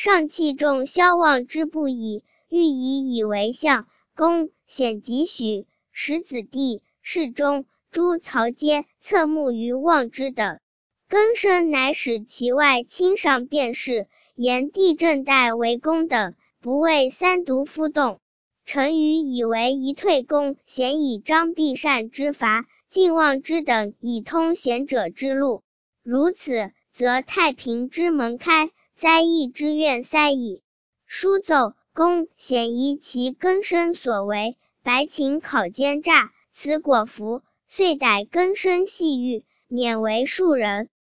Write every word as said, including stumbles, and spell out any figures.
上器重萧望之不已，欲以以为相。公显及许使子弟侍中诸曹皆侧目于望之等。更生乃使其外亲上便是，言帝正代为公等，不为三毒夫动。臣愚以为宜退公贤以彰必善之罚，晋望之等以通贤者之路。如此，则太平之门开，灾异之院塞矣。书奏公显疑其更生所为，白请考奸诈，此果服，遂逮更生系狱，免为庶人。